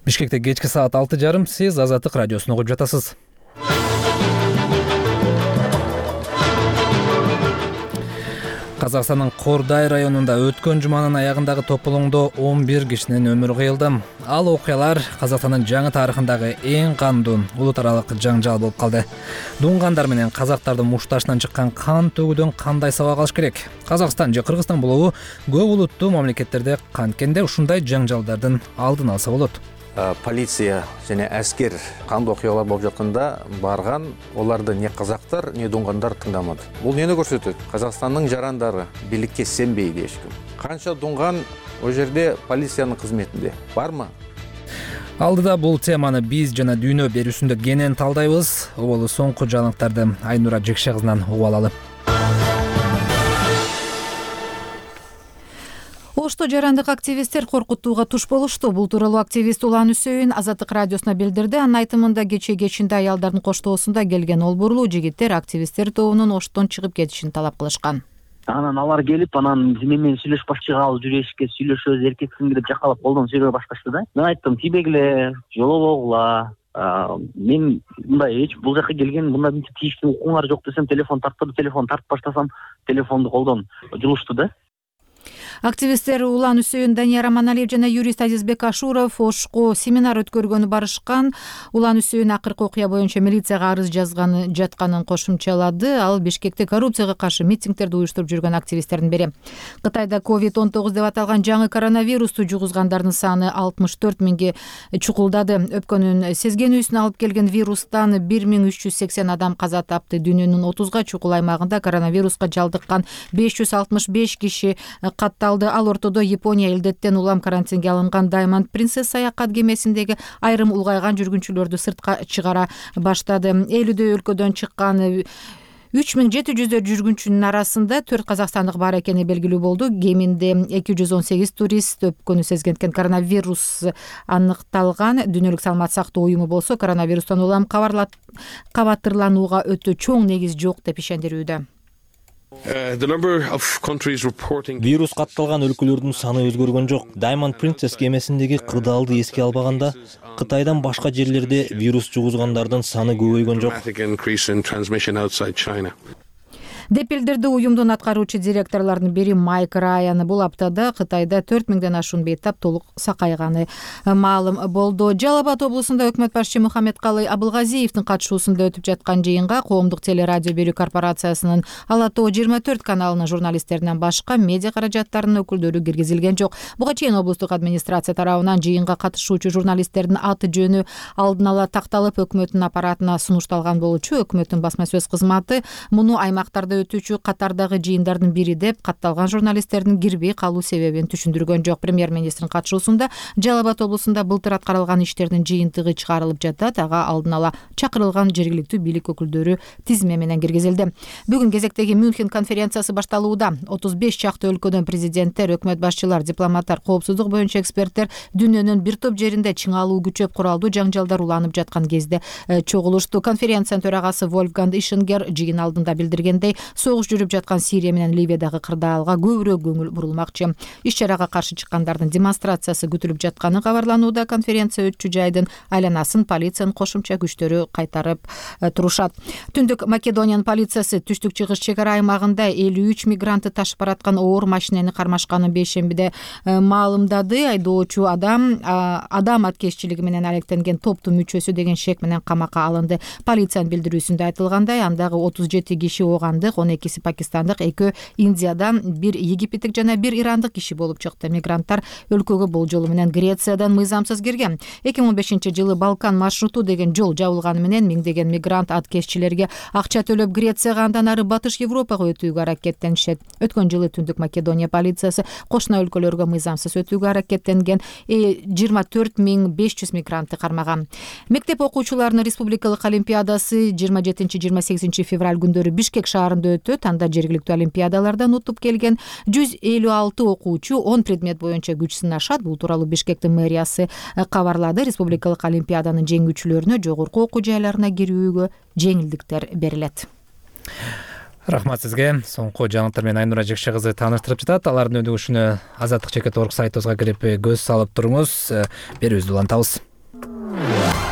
Бишкекте кечки саат 6:30 сиз Азаттык радиосун угуп жатасыз. Казакстандын Кордай районунда өткөн жуманын аягындагы тополоңдо 11 кишинин өмүрү кыйылды. Ал окуялар Казакстандын жаңы тарыхындагы эң кандуу улут аралык жаңжал болуп калды. Дуңгандар менен казактардын мушташынан чыккан кан төгүүдөн кандай сабак алыш керек? Казакстан же Кыргызстан болобу көп улуттуу мамлекеттерде канткенде ушундай жаңжалдардын алдын алса болот. Полиция және әскер кандуу окуялар болуп жатканда барган, оларды не казактар, не дуңгандар тыңдамады. Бул нени көрсөтөт? Казакстандын жарандары бийликке сенбейди эчким. Канча дуңган о жерде полициянын кызметинде бармы? Алдыда бул теманы биз жана дүйнө берүүсүндө кенен талдайбыз. Болу соңку жаңылыктарды Айнура Жекше кызынан угуп алалы. Ошто жарандык активисттер коркутууга туш болушту. Бул тууралуу активист Улан Үсөйүн Азаттык радиосуна билдирди. Анын айтымында кечинде аялдардын коштоосунда келген олбурлуу жигиттер активисттер тобунун Оштон чыгып кетишин талап кылышкан. Анан алар келип, анан менен сүйлөшпөчү калып жүрүшкө, сүйлөшөбүз, эркексиң деп жакалап колдон сүйрөй башташты да. Мен айттым, тийбегиле, жолобогула. Мен мындай бул жака келген, мында тийиштүү укуңар жок десем, телефон тарттырып, телефон тартып баштасам, телефонду колдон жулушту да. Активисттер Улан Үсөйүн, Данияр Аманалиев жана юрист Азизбек Ашуров Ошко семинар өткөргөнү барышкан. Улан Үсөйүн акыркы окуя боюнча милицияга арыз жатканын кошумчалады. Ал Бишкекте коррупцияга каршы митингдерди уюштуруп жүргөн активисттердин бири. Кытайда COVID-19 деп аталган жаңы коронавирусту жугузгандардын саны 64 миңге чукулдады. Өпкөнүн сезгенүүсүн алып келген вирустан 1380 адам каза тапты. Дүйнөнүн 30га чукул аймагында коронавируска жалдыккан 565 киши катталды. Ал ортодо Япония илдеттен улам карантинге алынган Diamond Princess саякат кемесиндеги айрым улгайган жүргүнчүлөрдү сыртка чыгара баштады. 50 өлкөдөн чыккан 3700 жүргүнчүнүн арасында 4 казакстандык бар экени белгилүү болду. Кеминде 218 турист өпкөнү сезгенткен коронавирус аныкталган. Дүйнөлүк саламат сактоо уюму болсо коронавирустан улам кабатырланууга өтө чоң негиз жок деп ишендирүүдө. Вирус катталган өлкөлөрдүн саны өзгөргөн жок. Diamond Princess кемесиндеги кырдаалды эске албаганда, Кытайдан башка жерлерде вирус жугузгандардын саны көбөйгөн жок. Деп билдирди уюмдун аткаруучу директорлорунун бири Майк Райан. Бул аптада Кытайда 4000ден ашуун бейтап толук сакайганы маалым болду. Жалал Абад облусунда өкмөт башчы Мухаммедкалый Абылгазиевдин катышуусунда өтүп жаткан жыйынга коомдук телерадио берүү корпорациясынын Ала Тоо 24 каналынын журналисттеринен башка медиа каражаттарынын өкүлдөрү киргизилген жок. Буга чейин облустук администрация тарабынан жыйынга катышуучу журналисттердин аты жөнү алдын ала такталып, өкмөттүн аппаратына сунушталган болчу. Өкмөттүн басма сөз кызматы муну аймактарда өтүүчү катардагы жыйындардын бири деп, катталган журналисттердин кирбей калуу себебин түшүндүргөн жок. Премьер-министрдин катышуусунда Жалал Абад облусунда былтыр аткарылган иштердин жыйынтыгы чыгарылып жатат. Ага алдын ала чакырылган жергиликтүү бийлик өкүлдөрү тизме менен киргизилди. Бүгүн кезектеги Мюнхен конференциясы башталууда. 35 чакты өлкөдөн президенттер, өкмөт башчылар, дипломаттар, коопсуздук боюнча эксперттер дүйнөнүн бир топ жеринде чыңалуу күчөп куралдуу жаңжалдар уланып жаткан кезде чогулушту. Конференциянын төрагасы Вольфганг Ишингер жыйын алдында билдиргендей, согуш жүрүп жаткан Сирия менен Ливиядагы кырдаалга көбүрөөк көңүл бурулмакчы. Иш-чарага каршы чыккандардын демонстрациясы күтүлүп жатканы кабарланууда. Конференция өтчү жайдын айланасын полициянын кошумча күчтөрү кайтарып турушат. Түндүк Македониянын полициясы түштүк чыгыш чек ара аймагында 53 мигрантты ташып бараткан оор машинени кармашканын бейшембиде маалымдады. Айдоочу адам аткезчилиги менен алектенген топтун мүчөсү деген шек менен камакка алынды. Полициянын билдирүүсүндө айтылгандай, андагы 37 киши оогандык, 12 пакистандык, 2 Индиядан, 1 египеттик жана 1 ирандык киши болуп чыкты. Мигранттар өлкөгө болжолу менен Грециядан мыйзамсыз кирген. 2015-жылы Балкан маршруту деген жол жабылганы менен миңдеген мигрант аткезчилерге акча төлөп Грецияга, андан ары Батыш Европага өтүүгө аракеттенишет. Өткөн жылы Түндүк Македония полициясы кошуна өлкөлөргө мыйзамсыз өтүүгө аракеттенген 24500 мигрантты кармаган. Мектеп окуучуларынын республикалык олимпиадасы 27-28 февраль күндөрү Бишкек шаарында өтөт. Анда жергиликтүү олимпиадалардан утуп келген 156 окуучу 10 предмет боюнча күч сынашат. Бул тууралуу Бишкектин мэриясы кабарлады. Республикалык олимпиаданын жеңүүчүлөрүнө жогорку окуу жайларына кирүүгө жеңилдиктер берилет. Рахмат сизге. Соңку жаңылыктар менен Айнура Жекше кызы тааныштырып жатат. Алардын өндүгүшүнө Азаттык.org сайтыбызга кирип көз салып туруңуз. Берүүбүздү улантабыз.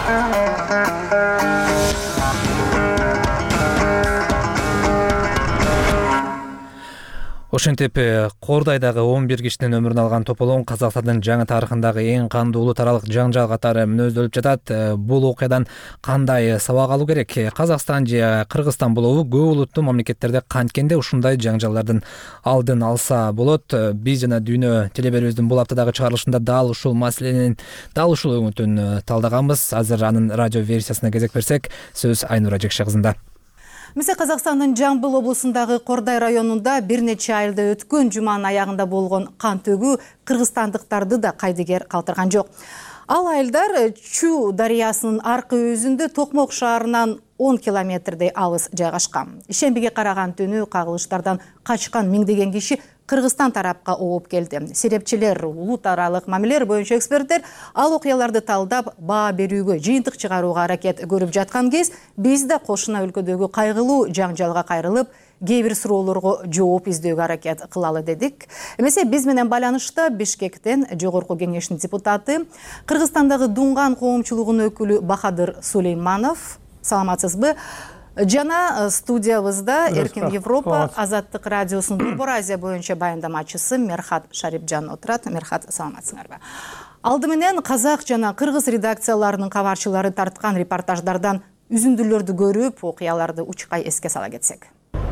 Ошентип Кордайдагы 11 кишинин өмүрүн алган тополоң Казакстандын жаңы тарыхындагы эң кандуу улут аралык жаңжал катары мүнөздөлүп жатат. Бул окуядан кандай сабак алуу керек? Казакстан же Кыргызстан болобу көп улуттуу мамлекеттерде канткенде ушундай жаңжалдардын алдын алса болот. Биз жана Дүйнө телеберимиздин бул аптадагы чыгарылышында дал ушул маселенин дал ушул өңүтүн талдаганбыз. Азыр анын радио версиясына кезек берсек, сөз Айнура Жекше кызында. Мисе Казакстандын Жамбыл облусундагы Кордай районунда бир нече айылда өткөн жуманын аягында болгон кан төгүү кыргызстандыктарды да кайдыгер калтырган жок. Ал айылдар Чу дарыясынын аркы өзүндө Токмок шаарынан 10 километрдей алыс жайгашкан. Ишембиге караган түнү кагылыштардан качкан миңдеген киши Кыргызстан тарапка ооп келди. Серепчилер, улут аралык мамилелер боюнча эксперттер ал окуяларды талдап, баа берүүгө, жыйынтык чыгарууга аракет көрүп жаткан кез, биз да кошуна өлкөдөгү кайгылуу жаңжалга кайрылып, кээ бир суроолорго жооп издөөгө аракет кылалы дедик. Эмесе биз менен байланышта Бишкектен Жогорку кеңештин депутаты, Кыргызстандагы Дунган коомчулугунун өкүлү Бахадыр Сулейманов. Саламатсызбы? Жана студиябызда Эркин Европа Азаттык радиосунун Борбор Азия боюнча баяндамачысы Мерхат Шарипжан отурат. Мерхат, саламатсыңарбы? Алды менен казак жана кыргыз редакцияларынын кабарчылары тарткан репортаждардан үзүндүлөрдү көрүп, окуяларды учкай эске сала кетсек.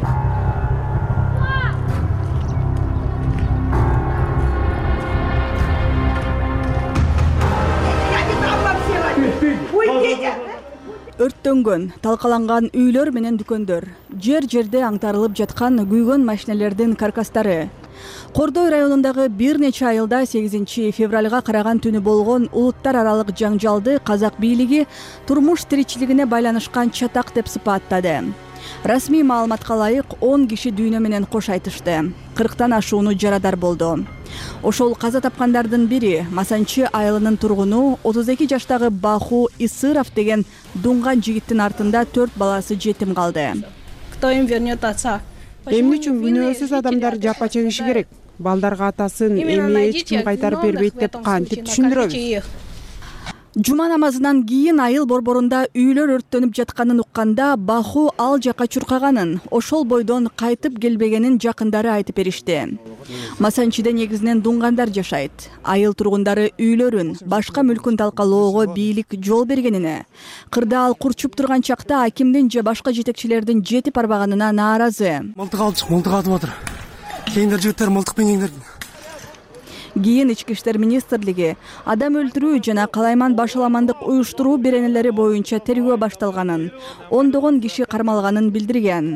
Өрттөнгөн, талкаланган үйлөр менен дүкөндөр, жер-жерде аңтарылып жаткан күйгөн машинелердин каркастары. Кордой районундагы бир нече айылда 8 февралга караган түнү болгон улуттар аралык жаңжалды казак бийлиги турмуш тиричилигине байланышкан чатак деп сыпаттады. Расмий маалыматка ылайык 10 киши дүйнө менен кош айтышты. 40тан ашууну жарадар болду. Ошол каза тапкандардын бири Масанчы айылынын тургуну 32 жаштагы Баху Исыров деген дунган жигиттин артында 4 баласы жетим калды. Кто им вернет отца? Эмне үчүн күнөөсүз адамдар жапа чегиши керек? Балдарга атасын эми эч ким кайтарып бербейт деп кантип түшүндүрөбүз? Жума намазынан кийин айыл борборунда үйлөр өрттөнүп жатканын укканда Баху ал жака чуркаганын, ошол бойдон кайтып келбегенин жакындары айтып беришти. Масанчыда негизинен дунгандар жашайт. Айыл тургундары үйлөрүн, башка мүлкүн талкалоого бийлик жол бергенине, кырдаал курчуп турган чакта акимдин же башка жетекчилердин жетип барбаганына нааразы. Мылтык алдык, мылтык атып атыр. Кийиндер жигиттер мылтыкпен кийиндерди. Кийин Ички иштер министрлиги адам өлтүрүү жана калайман башаламандык уюштуруу беренелери боюнча тергөө башталганын, ондогон киши кармалганын билдирген.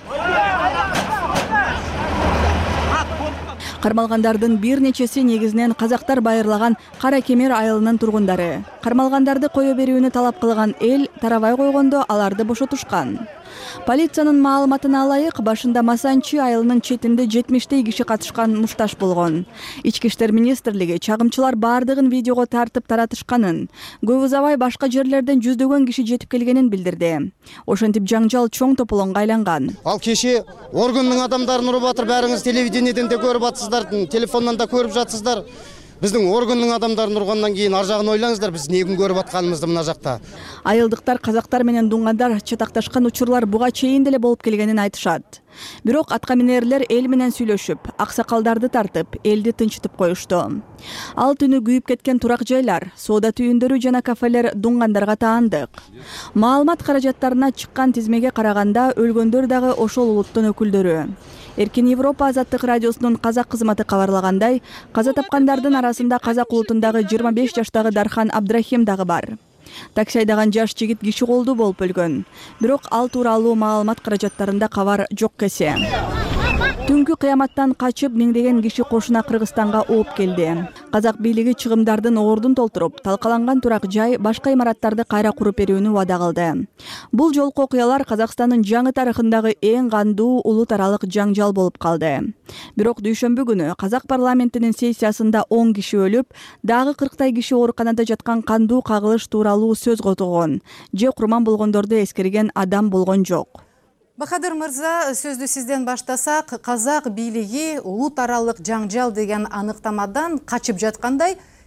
Кармалгандардын бир нечеси негизинен казактар байырлаган Кара Кемер айылынын тургундары. Кармалгандарды кое берүүнү талап кылган эл тарабай койгондо аларды бошотушкан. Полициянын маалыматына ылайык, башында Масанчы айылынын четинде 70 киши катышкан мушташ болгон. Ички иштер министрлиги чагымчылар бардыгын видеого тартып таратышканын, көп узабай башка жерлерден жүздөгөн киши жетип келгенин билдирди. Ошентип жаңжал чоң тополоңго айланган. Ал кеше органдын адамдарын уруп атыр, баарыңыз телевидениеден де көрүп атсыздар, телефондон да көрүп жатсыздар. Биздин органдын адамдарын ургандан кийин ар жагын ойлаңыздар, биз эмне көрүп атканыбызды мына жакта. Айылдыктар казактар менен дунгандар чатакташкан учурлар буга чейин деле болуп келгенин айтышат. Бирок атка минерлер эл менен сүйлөшүп, аксакалдарды тартып, элди тынчытып коюшту. Ал түнү күйүп кеткен турак жайлар, соода түйүндөрү жана кафелер дунгандарга таандык. Маалымат каражаттарына чыккан тизмеге караганда өлгөндөр дагы ошол улуттун өкүлдөрү. Эркин Европа Азаттык радиосунун казак кызматы кабарлагандай, каза тапкандардын арасында казак улутундагы 25 жаштагы Дархан Абдрахим дагы бар. Такси айдаган жаш жигит киши колдуу болуп өлгөн. Бирок ал тууралуу маалымат каражаттарында кабар жок кесе. Түнкү кыяматтан качып миңдеген киши кошуна Кыргызстанга ооп келди. Казак бийлиги чыгымдардын ордун толтуруп, талкаланган турак жай, башка имараттарды кайра куруп берүүнү вада кылды. Бул жолку окуялар Казакстандын жаңы тарыхындагы эң кандуу улут аралык жаңжал болуп калды. Бирок дүйшөмбү күнү казак парламентинин сессиясында 10 киши өлүп, дагы 40 киши ооруканада жаткан кандуу кагылыш тууралуу сөз котогон, же курман болгондорду эскерген адам болгон жок. Бахадыр мырза, сөздү сизден баштасак, казак бийлиги улут аралык жаңжал деген аныктамадан качып жаткандай,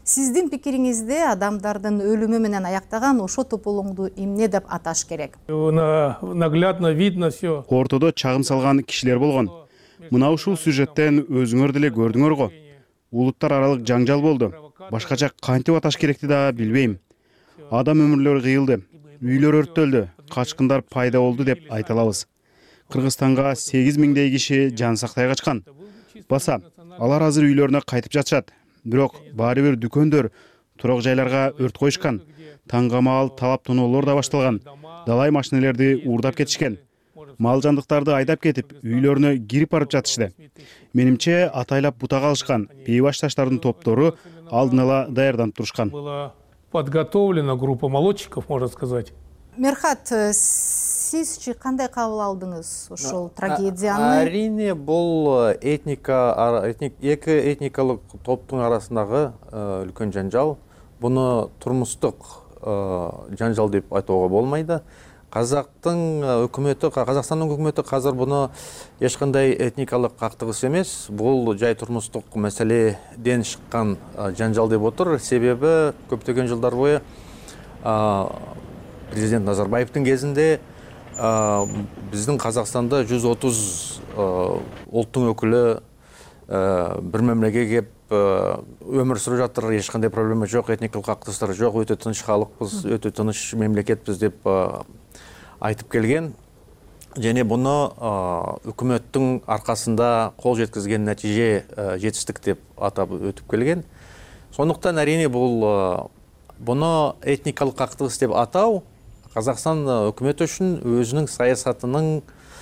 Сиздин пикириңизде адамдардын өлүмү менен аяктаган ошо тополоңду эмне деп аташ керек? Наглядно видно все. Ортодо чагым салган кишилер болгон. Мына ушул сюжеттен өзүңөр деле көрдүңөр го. Улуттар аралык жаңжал болду. Башкача кантип аташ керекти да билбейм. Адам өмүрлөрү кыйылды, үйлөр өрттөлдү, качкындар пайда болду деп айта алабыз. Кыргызстанга 8000дей киши жан сактай качкан. Баса, алар азыр үйлөрүнө кайтып жатышат. Бирок баары бир дүкөндөр, турак жайларга өрт коюшкан. Таңга маал талап тоноолор да башталган. Далай машинелерди уурдап кетишкен. Мал жандыктарды айдап кетип, үйлөрүнө кирип барып жатышты. Менимче атайлап бута калышкан. Бейбашташтардын топтору алдын ала даярданып турушкан. Подготовлена группа молодчиков, можно сказать. Мерхат, сизчи кандай кабыл алдыңыз ошол трагедияны? Әрине, бул эки этникалык топтун арасындагы үлкөн жанжал. Буну турмуштук жанжал деп айтууга болмайды. Казактын өкмөтү казыр буну эч кандай этникалык кактыгыс эмес, бул жай турмуштук маселеден чыккан жанжал деп отур. Себеби көптөгөн жылдар бою президент Назарбаевдин кезинде биздин Казакстанда 130 улуттун өкүлү бир мемлекетке кеп өмүр сүрүп жатыр, эч кандай проблема жок, этникалык кактыгыстар жок, өтө тыныч халыкпыз, өтө тыныч мемлекетпиз деп айтып келген. Және буну өкмөттүн аркасында кол жеткизген натиже жетиштик деп атап өтүп келген. Сондуктан әрине буну этникалык кактыгыс деп атау Казакстан өкмөтү үчүн өзүнүн саясатынын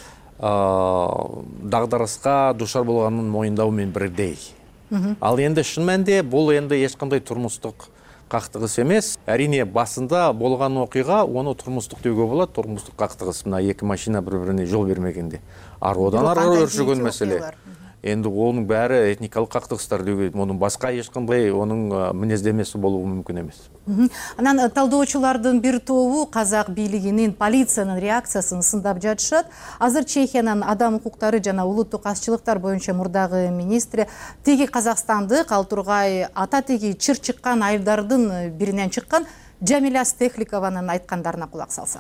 дагдарыска душар болгонун моюндоо менен бирдей. Ал энди шын мәнде бул энди эч кандай турмуштук кактыгыс эмес. Әрине басында болгон окуйга оны турмуштук деуге болот, турмуштук кактыгыс. Мына эки машина бири-бирине жол бермегенде. Одан ары өршүгөн маселе. Энди онун баары этникалык кактыгыстар деуге, мунун башка эч кандай онун мүнөздөмөсү болуу мүмкүн эмес. Анан талдоочулардын бир тобу казак бийлигинин, полициянын реакциясын сындап жатышат. Азыр Чехиянын адам укуктары жана улуттук азчылыктар боюнча мурдагы министри теги Казакстандык ал тургай ата теги чыр чыккан айылдардын биринен чыккан Жамиля Стехликованын айткандарына кулак салсак.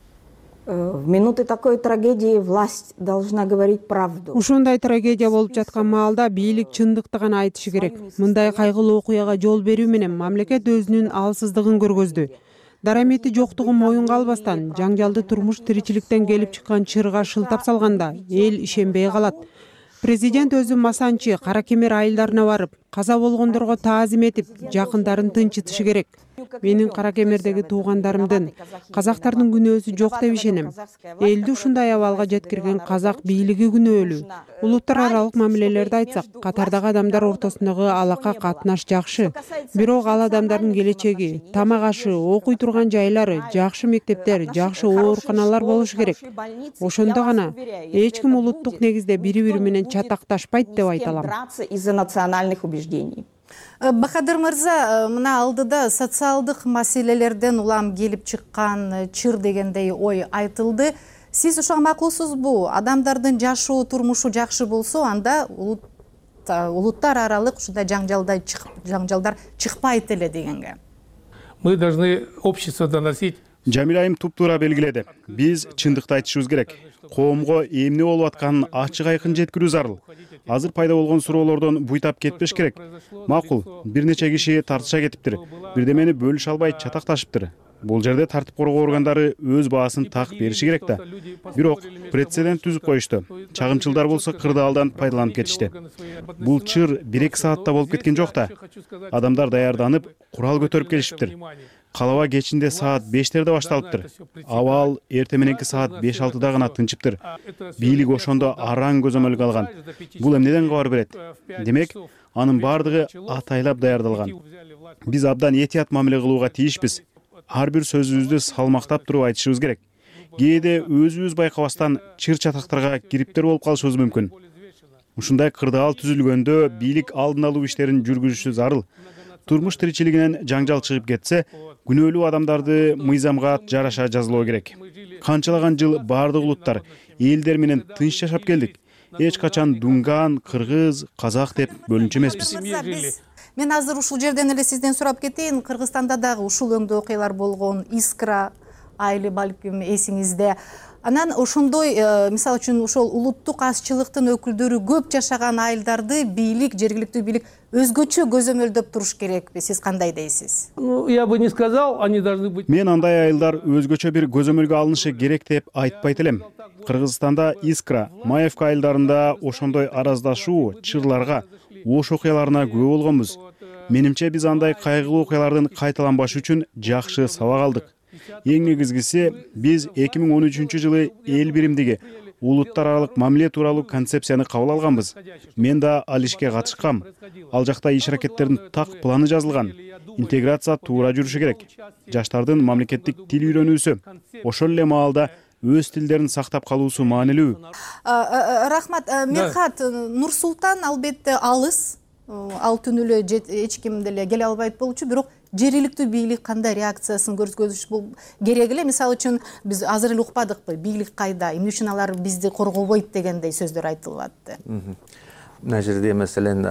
В минуты такой трагедии власть должна говорить правду. Ушундай трагедия болуп жаткан маалда бийлик чындыкты гана айтышы керек. Мындай кайгылуу окуяга жол берүү менен мамлекет өзүнүн алсыздыгын көргөздү. Дарамети жоктугун моюнга албастан, жаңжалды турмуш тиричиликтен келип чыккан чырга шылтап салганда эл ишенбей калат. Президент өзү Масанчы, Кара Кемер айылдарына барып, каза болгондорго таазим этип, жакындарын тынчытышы керек. Менин Кара Кемердеги туугандарымдын, казактардын күнөөсү жок деп ишенем. Элди ушундай абалга жеткирген казак бийлиги күнөөлүү. Улуттар аралык мамилелерди айтсак, катардагы адамдар ортосундагы алака катнаш жакшы. Бирок ал адамдардын келечеги, тамак ашы, окуй турган жайлары, жакшы мектептер, жакшы ооруканалар болушу керек. Ошондо гана эч ким улуттук негизде бири-бири менен чатакташпайт деп айта алам. Из-за национальных убеждений. Бахадыр мырза, мына алдыда социалдык маселелерден улам келип чыккан чыр дегендей ой айтылды. Сиз ошого макулсузбу? Адамдардын жашоо турмушу жакшы болсо, анда улуттар аралык ушундай жаңжалдар чыкпайт эле дегенге. Мы должны общество доносить. Жамиля айым туп-туура белгиледи. Биз чындыкты айтышыбыз керек. Коомго эмне болуп атканын ачык айкын жеткирүү зарыл. Азыр пайда болгон суроолордон буйтап кетпеш керек. Макул, бир нече киши тартыша кетиптир. Бирдемени бөлүш албай чатакташыптыр. Бул жерде тартип коргоо органдары өз баасын так бериши керек да. Бирок прецедент түзүп коюшту. Чагымчылдар болсо кырдаалдан пайдаланып кетишти. Бул чыр 1-2 саатта болуп кеткен жок да. Адамдар даярданып, курал көтөрүп келишиптир. Калаба кечинде саат 5-терде башталыптыр. Абал эрте мененки саат 5-6да гана тынчыптыр. Бийлик ошондо араң көзөмөлгө алган. Бул эмнеден кабар берет? Демек, анын бардыгы атайлап даярдалган. Биз абдан этият мамиле кылууга тийишпиз. Ар бир сөзүбүздү салмактап туруп айтышыбыз керек. Кээде өзүбүз байкабастан чыр чатактарга кириптер болуп калышыбыз мүмкүн. Ушундай кырдаал түзүлгөндө бийлик алдын алуу иштерин жүргүзүшү зарыл. Турмуш тиричилигинен жаңжал чыгып кетсе, күнөөлүү адамдарды мыйзамга жараша жазалоо керек. Канчалаган жыл бардык улуттар, элдер менен тынч жашап келдик. Эч качан дунган, кыргыз, казак деп бөлүнчү эмеспиз. Мен азыр ушул жерден эле сизден сурап кетейин. Кыргызстанда дагы ушул өңдө окуялар болгон. Искра айылы балким эсиңизде. Анан ошондой, мисалы үчүн ошол улуттук азчылыктын өкүлдөрү көп жашаган айылдарды бийлик, жергиликтүү бийлик өзгөчө көзөмөлдөп туруш керекпи? Сиз кандай дейсиз? Я бы не сказал, они должны быть... Мен андай айылдар өзгөчө бир көзөмөлгө алынышы керек деп айтпайт элем. Кыргызстанда Искра, Маевка айылдарында ошондой араздашуу, чырларга, ош окуяларына күбө болгонбуз. Менимче биз андай кайгылуу окуялардын кайталанбашы үчүн жакшы сабак алдык. Эң негизгиси, биз 2013 жылы эл биримдиги улуттар аралык мамиле тууралуу концепцияны кабыл алганбыз. Мен да ал ишке катышкам. Ал жакта иш аракеттердин так планы жазылган. Интеграция туура жүрүшү керек. Жаштардын мамлекеттик тил үйрөнүүсү, ошол эле маалда өз тилдерин сактап калуусу маанилүү. Рахмат. Мерхат, Нур-Султан албетте алыс. Ал түнү эле эч ким деле келе албайт болчу, бирок жергиликтүү бийлик кандай реакциясын көрсөтүш керек эле? Мисалы үчүн биз азыр эле укпадыкпы? Бийлик кайда? Эмне үчүн алар бизди коргобойт дегендей сөздөр айтылып атты. Мына жерде маселен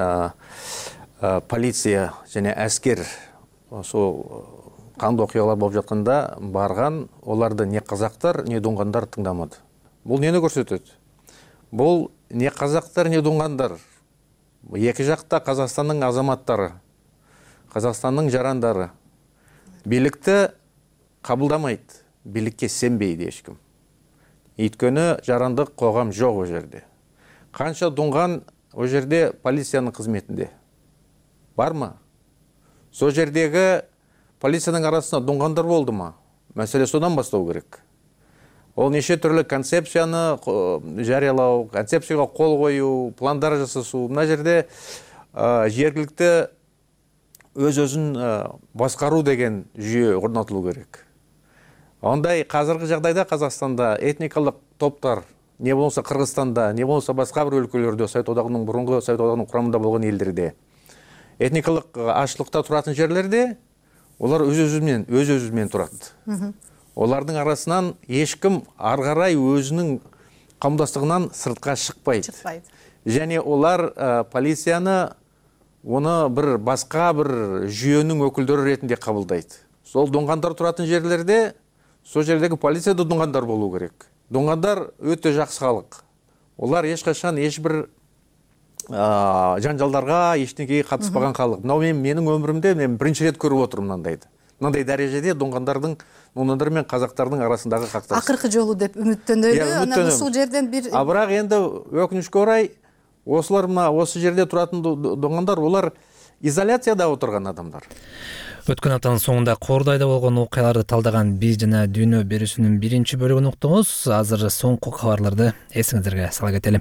полиция жана аскер ошол кандуу окуялар болуп жатканда барган, оларды не казактар, не дуңгандар тыңдамады. Бул нени көрсөтөт? Бул не казактар, не дуңгандар. Эки жакта Казакстандын азаматтары, Казакстандын жарандары бийликти кабылдамайт, бийликке сенбейт эчким. Өйткөнү жарандык коом жок о жерде. Канча дуңган о жерде полициянын кызметинде бармы? Сол жердеги полициянын арасында дуңгандар болдума? Маселе содан баштоо керек. Ол неше түрлі концепцияны жариялау, концепцияға қол қою, пландар жасасу. Мына жерде жергілікті өз-өзін басқару деген жүйе орнатылу керек. Ондай қазіргі жағдайда Қазақстанда этникалық топтар, не болса Қырғызстанда, не болса басқа бір өлкөлөрдө, Совет одағының бұрынғы Совет одағының құрамында болған елдерде, этникалық ашлықта тұратын жерлерде, олар өз-өзімен тұрады. Олардың арасынан ешкім арғарай өзінің қауымдастығынан сыртқа шықпайды. Және олар полицияны оны бір басқа бір жүйенің өкілдері ретінде қабылдайды. Сол дуңғандар тұратын жерлерде, сол жердегі полицияда дуңғандар болу керек. Дуңғандар өте жақсы халық. Олар ешқашан ешбір жанжалдарға ештеңеге қатыспаған халық. Мынау менің өмірімде мен бірінші рет көріп отырмын мынандайды. Мынандай дәрежеде дуңғандар мен қазақтардың арасындағы қақтығыс. Акыркы жолу деп үмүттөнөлү. Анан ушул жерден бир Бирок энди өкүнүчкө орай осулар мына осы жерде туратын дуңгандар олар изоляцияда отурган адамдар. Өткөн аптанын соңунда Кордайда болгон окуяларды талдаган биз жана дүйнө берүүсүнүн биринчи бөлүгүн уктуңуз. Азыр соңку кабарларды эсиңиздерге сала кетели.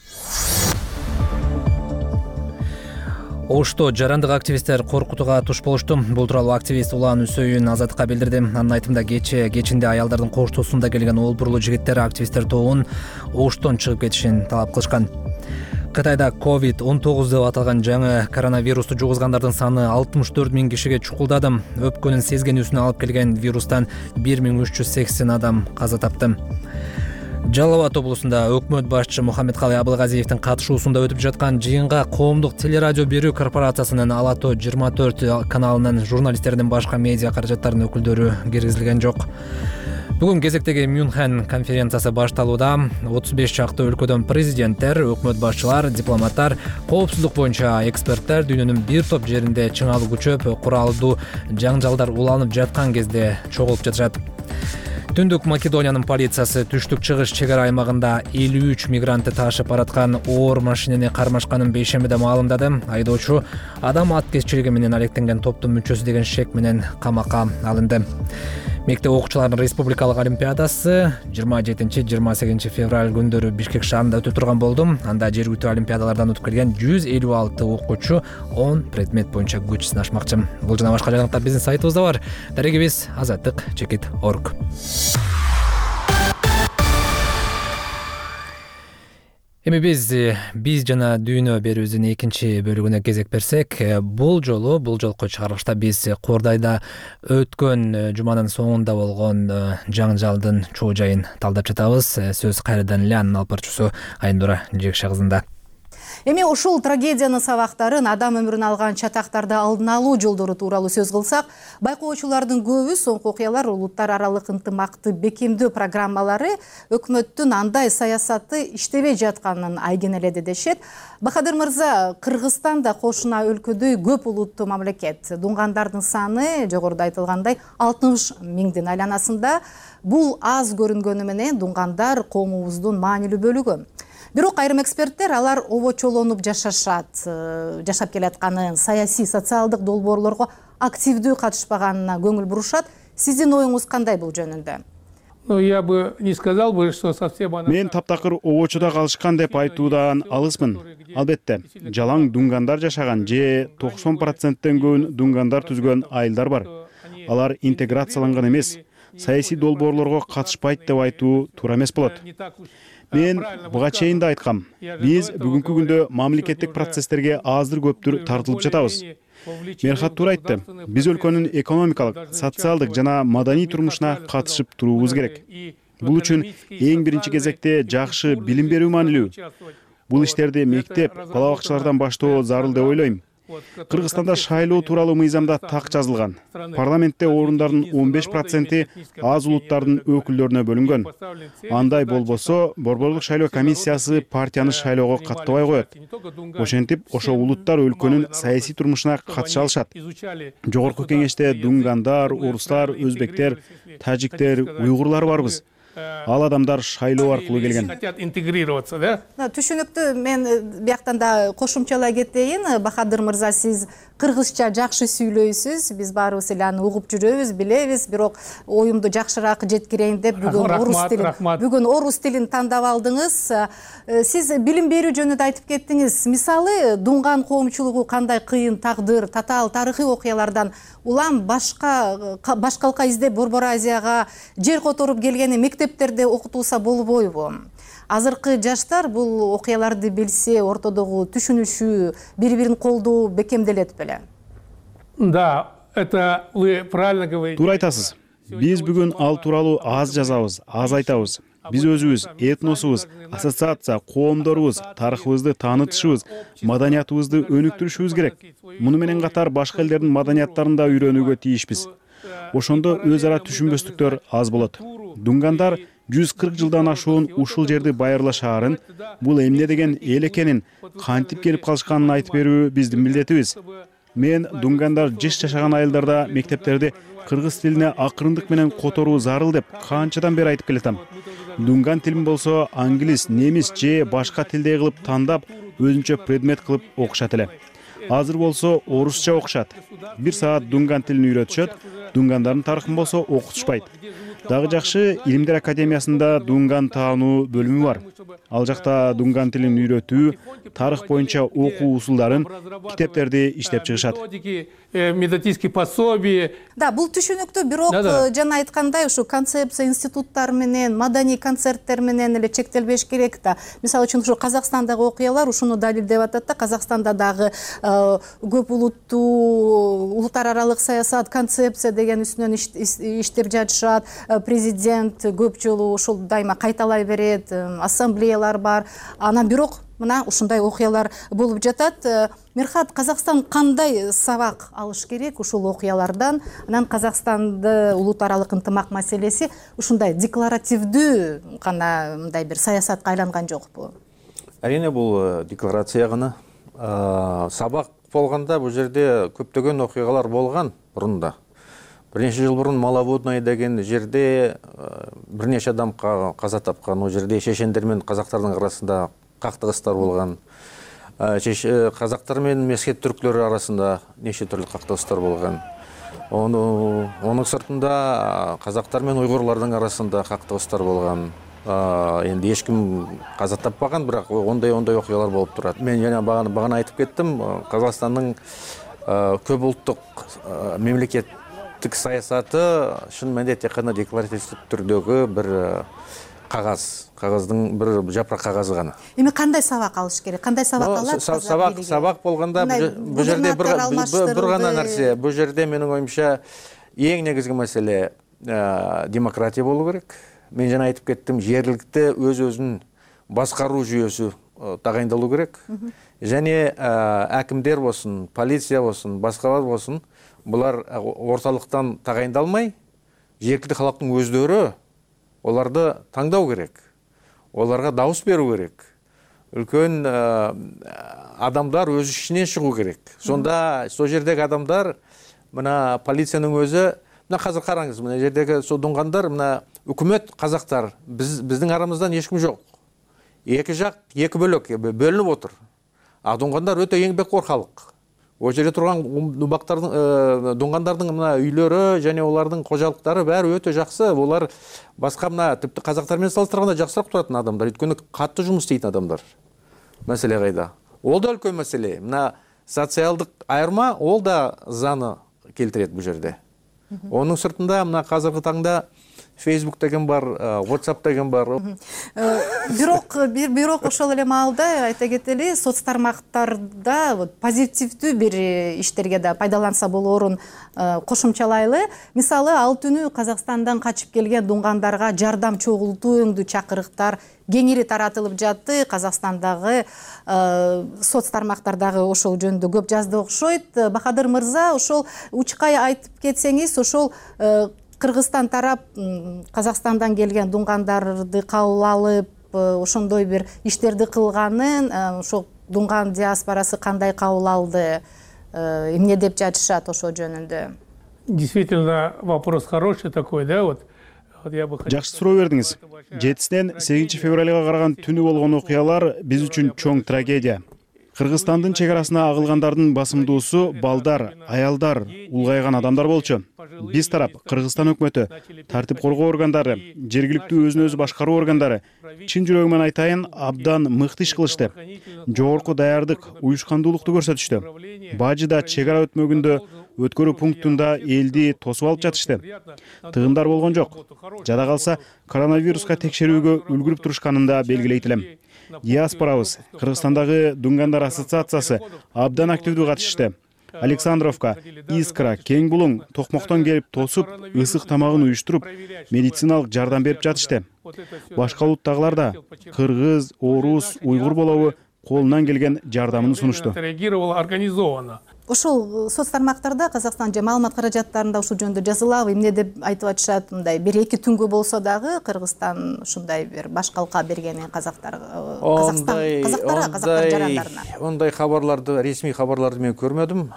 Ошто жарандык активисттер коркутууга туш болушту. Бул тууралуу активист Улан Үсөйүн Азаттыкка билдирди. Анын айтымында кечинде аялдардын коштоосунда келген олбурлуу жигиттер активисттер тобун Оштон чыгып кетишин талап кылышкан. Кытайда COVID-19 деп аталган жаңы коронавирусту жугузгандардын саны 64 000 кишиге чукулдады. Өпкөнүн сезгенүүсүнө алып келген вирустан 1380 адам каза тапты. Жалал Абад облусунда өкмөт башчы Мухаммедкалый Абылгазиевдин катышуусунда өтүп жаткан жыйынга коомдук телерадио берүү корпорациясынын Алато 24 каналынын журналисттердин башка медиа каражаттарынын өкүлдөрү киргизилген жок. Бүгүн кезектеги Мюнхен конференциясы башталууда. 35 чакты өлкөдөн президенттер, өкмөт башчылар, дипломаттар, коопсуздук боюнча эксперттер дүйнөнүн бир топ жеринде чыңалуу күчөп, куралдуу жаңжалдар уланып жаткан кезде чогулуп жатышат. Түндүк Македониянын полициясы түштүк чыгыш чек ара аймагында 53 мигрантты ташып бараткан оор машинени кармашканын бейшембиде маалымдады. Айдоочу адам аткезчилиги менен алектенген топтун мүчөсү деген шек менен камакка алынды. Мектеп окуучуларынын республикалык олимпиадасы 27-28 февраль күндөрү Бишкек шаарында өтүп турган болду. Анда жергиликтүү олимпиадалардан өтүп келген 156 окуучу 10 предмет боюнча күч сынашмакчы. Бул жана башка жаңылыктар биздин сайтыбызда бар. Дарегибиз azattik.org. Эми биз жана дүйнө берүүбүздүн экинчи бөлүгүнө кезек берсек, бул жолку чыгарылышта биз Кордайда өткөн жуманын соңунда болгон жаңжалдын чоо жайын талдап жатабыз. Сөз кайрадан эле анын алып барчусу Айнура Жекше кызында. Эми ушул трагедиянын сабактарын, адам өмүрүн алган чатактарды алдын алуу жолдору тууралуу сөз кылсак, байкоочулардын көбү соңку окуялар улуттар аралык ынтымакты бекемдөө программалары өкмөттүн андай саясаты иштебей жатканын айгинеледи дешет. Бахадыр мырза, Кыргызстан да кошуна өлкөдөй көп улуттуу мамлекет. Дунгандардын саны жогоруда айтылгандай 60 миңдин айланасында. Бул аз көрүнгөнү менен дуңгандар коомубуздун маанилүү бөлүгү. Бирок айрым эксперттер алар обочолонуп жашап келатканын, саясий, социалдык долбоорлорго активдүү катышпаганына көңүл бурушат. Сиздин оюңуз кандай бул жөнүндө? Я бы не сказал бы, что совсем... Мен таптакыр обочодо калышкан деп айтуудан алыспын. Албетте, жалаң дуңгандар жашаган же 90%тен көбүн дуңгандар түзгөн айылдар бар. Алар интеграцияланган эмес, саясий долбоорлорго катышпайт деп айтуу туура эмес болот. Мен буга чейин да айткам. Биз бүгүнкү күндө мамлекеттик процесстерге аздыр көптүр тартылып жатабыз. Мерхат туура айтты. Биз өлкөнүн экономикалык, социалдык жана маданий турмушуна катышып туруубуз керек. Бул үчүн эң биринчи кезекте жакшы билим берүү маанилүү. Бул иштерди мектеп, бала бакчалардан баштоо зарыл деп ойлойм. Кыргызстанда шайлоо тууралуу мыйзамда так жазылган. Парламентте орундардын 15% аз улуттардын өкүлдөрүнө бөлүнгөн. Андай болбосо, борборлук шайлоо комиссиясы партияны шайлоого каттабай коет. Ошентип, ошо улуттар өлкөнүн саясий турмушуна катыша алышат. Жогорку кеңеште дуңгандар, орустар, өзбектер, тажиктер, уйгурлар барбыз. Ал адамдар шайлоо аркылуу келген. Хотят интегрироваться, да? Түшүнүктүү, мен бияктан да кошумчалай кетейин. Бахадыр мырза, сиз кыргызча жакшы сүйлөйсүз. Биз баарыбыз эле аны угуп жүрөбүз, билебиз. Бирок оюмду жакшыраак жеткирейин деп бүгүн орус тилин тандап алдыңыз. Сиз билим берүү жөнүндө айтып кеттиңиз. Мисалы, дуңган коомчулугу кандай кыйын тагдыр, татаал тарыхый окуялардан улам башкалка издеп Борбор Азияга жер которуп келгени мектептерде окутулса болбойбу? Азыркы жаштар бул окуяларды билсе, ортодогу түшүнүшү, бири-бирин колдоо бекемделет беле? Да, это вы правильно говорите. Туура айтасыз. Биз бүгүн ал тууралуу аз жазабыз, аз айтабыз. Биз өзүбүз, этносубуз, ассоциация, коомдорубуз, тарыхыбызды таанытышыбыз, маданиятыбызды өнүктүрүшүбүз керек. Муну менен катар башка элдердин маданияттарын да үйрөнүүгө тийишпиз. Ошондо өз ара түшүнбөстүктөр аз болот. Дуңгандар 140 жылдан ашуун ушул жерди байырлашаарын, бул эмне деген эл экенин, кантип келип калышканын айтып берүү биздин милдетибиз. Мен дуңгандар жыш жашаган айылдарда мектептерди кыргыз тилине акырындык менен которуу зарыл деп канчадан бери айтып келатам. Дуңган тилин болсо англис, немис же башка тилдей кылып тандап, өзүнчө предмет кылып окушат эле. Азыр болсо орусча окушат. 1 саат дуңган тилин үйрөтүшөт, дуңгандардын тарыхын болсо окутушпайт. Дагы жакшы, Илимдер академиясында дуңган таануу бөлүмү бар. Ал жакта дуңган тилин үйрөтүү, тарых боюнча окуу усулдарын, китептерди иштеп чыгышат. Методические пособия. Да, бул түшүнүктүү, бирок жана айткандай ушу концепция институттар менен, маданий концерттер менен эле чектелбеш керек да. Мисалы үчүн ушу Казакстандагы окуялар ушуну далилдеп атат да. Казакстанда дагы көп улуттуу, улуттар аралык саясат, концепция деген үстүнөн иштеп жатышат. Президент көп жолу ушул дайыма кайталай берет, ассамблеялар бар. Анан бирок мына ушундай окуялар болуп жатат. Мерхат, Казакстан кандай сабак алыш керек ушул окуялардан? Анан Казакстанды улут аралык ынтымак маселеси ушундай декларативдүү гана мындай бир саясатка айланган жокпу? Әрине бул декларация гана. Сабак болгондо бул жерде көптөгөн окуялар болгон мурунда. Бирнеше жыл бурун Маловодное деген жерде бирнеше адам каза тапкан. О жерде шешендер менен казактардын арасында кактыгыстар болгон. Казактар менен мескет түрклөр арасында неше түрлүү кактыгыстар болгон. Онун сыртында казактар менен уйгурлардын арасында кактыгыстар болгон. Энди эч ким каза таппаган, бирок ондай окуялар болуп турат. Мен жана багана айтып кеттим, Казакстандын көп улуттук мемлекеттик саясаты шын мәнінде тек қана декларативдік түрдегі бір қағаздың бір жапырақ қағазы ғана. Эми кандай сабак алыш керек? Кандай сабак алат? Сабак болгонда бұл жерде бір ғана нәрсе. Бұл жерде менің ойымша ең негізгі мәселе демократия болу керек. Мен жана айтып кеттім, жергиликти өз-өзүн басқаруу жүйөсү тағайындалу керек. және әкімдер болсын, полиция болсын, басқалар болсын, бұлар орталықтан тағайындалмай, жергілікті халықтың өздері оларды таңдау керек, оларға дауыс беру керек. Үлкен адамдар өз ішінен шығу керек. Сонда сол жердегі адамдар, мына полицияның өзі, мына қазір қараңыз, мына жердегі сол дұңғандар, мына үкімет қазақтар, біздің арамыздан ешкім жоқ. Екі жақ, екі бөлік, бөлініп отыр. Дұңғандар өте еңбекқор халық. Ол жерде тұрған дұңғандардың мына үйлері және олардың қожалықтары бәрі өте жақсы. Олар басқа мына тіпті қазақтармен салыстырғанда жақсырақ тұратын адамдар. Өйткені қатты жұмыс істейтін адамдар. Мәселе қайда? Ол да үлкен мәселе. Мына социалдық айырма, ол да заны келтіреді бұл жерде. Оның сыртында мына қазіргі таңда Facebook деген бар, WhatsApp деген бар. Бирок ошол эле маалда айта кетели, соц тармактарда позитивдүү бир иштерге да пайдаланса болоорун кошумчалайлы. Мисалы, ал түнү Казакстандан качып келген дұңғандарга жардам чогултуу өңдүү чакырыктар кеңири таратылып жатты. Казакстандагы соц тармактардагы ошол жөнүндө көп жазды окшойт. Бахадыр мырза, ошол учкай айтып кетсеңиз, ошол Кыргызстан тарап Казакстандан келген дұңғандарды кабыл алып, ошондой бир иштерди кылганын, ошол дұңган диаспорасы кандай кабыл алды, эмне деп жатышат ошол жөнүндө? Действительно, вопрос хороший такой, да, вот. Жақсы суроо бердиңиз. 7-ден 8 февралга караган түнү болгон окуялар биз үчүн чоң трагедия. Кыргызстандын чегарасына агылгандардын басымдуусу балдар, аялдар, улгайган адамдар болчу. Биз тарап Кыргызстан өкмөтү, тартип коргоо органдары, жергиликтүү өзүн өзү башкаруу органдары чын жүрөгүмөн айтайын, абдан мыкты иш кылышты. Жогорку даярдык, уюшкандуулукту көрсөтүштү. Бажыда чегара өтмөгүндө өткөрүү пунктунда элди тосуп алып жатышты. Тыгындар болгон жок. Жада калса коронавируска текшерүүгө үлгүрүп турушканын да белгилейт элем. Диаспорабыз, Кыргызстандагы Дұңғандар ассоциациясы абдан активдүү катышты. Александровка, Искра, Кең Булуң токмоктон келип тосуп, ысык тамагын уюштуруп, медициналык жардам берип жатышты. Башка улуттагылар да кыргыз, орус, уйгур болобу колунан келген жардамын сунушту. Организовано. Ошол соц тармактарда Казакстан же маалымат каражаттарында ушул жөнүндө жазылабы, эмне деп айтып атышат, мындай 1-2 түнгө болсо дагы Кыргызстан ушундай бир башкалка бергени казактарга, казактар жарандарына. Ондай хабарларды, ресми хабарларды мен көрмөдүм.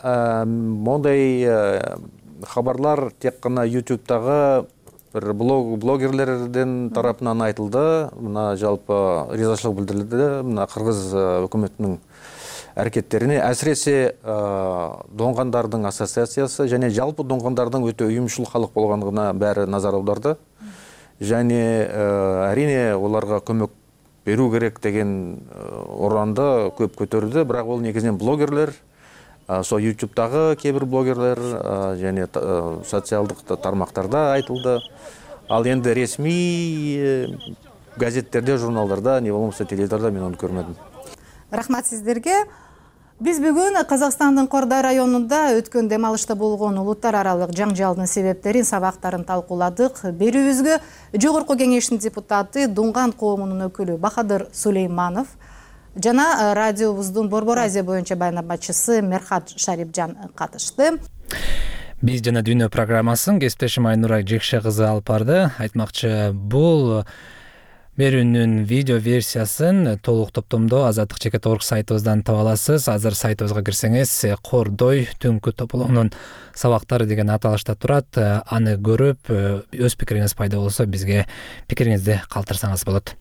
Мондай хабарлар тек кана YouTube'дагы бир блогерлердин тарапынан айтылды. Мына жалпы ризачылык билдирилди. Мына Кыргыз өкмөтүнүн әрекеттеріне, әсіресе дұңғандардың ассоциациясы және жалпы дұңғандардың өте ұйымшыл халық болғандығына бәрі назар аударды. Және әрине оларға көмек беру керек деген ұранды көп көтерілді, бірақ ол негізінен блогерлер, сол YouTube-тағы кейбір блогерлер және социалдық тармақтарда айтылды. Ал енді ресми газеттерде, журналдарда, не болмаса теледидарда мен оны көрмедім. Рахмат сиздерге. Биз бүгүн Казакстандын Кордай районунда өткөн демалышта болгон улуттар аралык жаңжалдын себептерин, сабактарын талкууладык. Берүүбүзгө Жогорку Кеңештин депутаты, Дұңған коомунун өкүлү Бахадыр Сулейманов жана радиобуздун Борбор Азия боюнча баяндамачысы Мерхат Шарипжан катышты. Биз жана Дүйнө программасын кесиптешим Айнура Жекше кызы алып барды. Айтмакчы, бул берүүнүн видео версиясын толук топтомдо Азаттык.org сайтыбыздан таба аласыз. Азыр сайтыбызга кирсеңиз Кордой түнкү тополоңдун сабактары деген аталышта турат. Аны көрүп, өз пикириңиз пайда болсо бизге пикириңизди калтырсаңыз болот.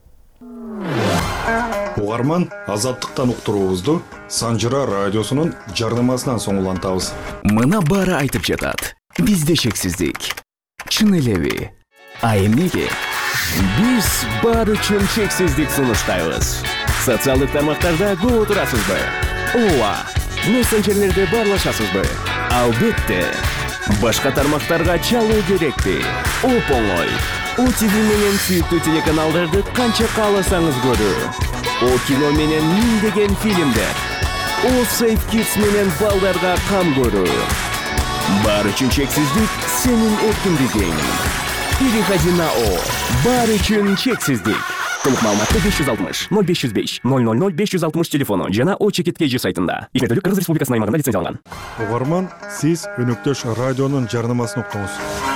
Угарман, Азаттыктан уктуруубузду Санжыра радиосунун жардамасынан соң улантабыз. Мына баары айтып жатат. Бизде шексиздик. Чын элеби? А эмнеге? Биз баары үчүн чексиздик сунуштайбыз. Социалдык тармактарда көп отурасызбы? Ооба, мессенджерлерде баарлашасызбы? Албетте. Башка тармактарга чалуу керекпи? Оп-оңой. ОТВ менен сүйүктүү телеканалдарды канча кааласаңыз көрүү. О кино менен миңдеген фильмдер. О Safe Kids менен балдарга кам көрүү. Баары үчүн чексиздик сенин эркиндигиң. Переходи на О. Баары үчүн чексиздик. Толук маалыматты 560 0505 000 560 телефону жана ОЧКТКЖ сайтында. Икмет Өлүк Кыргыз Республикасынын аймагында лицензияланган. Угарман, сиз Өнөктөш радионун жарнамасын уктуңуз.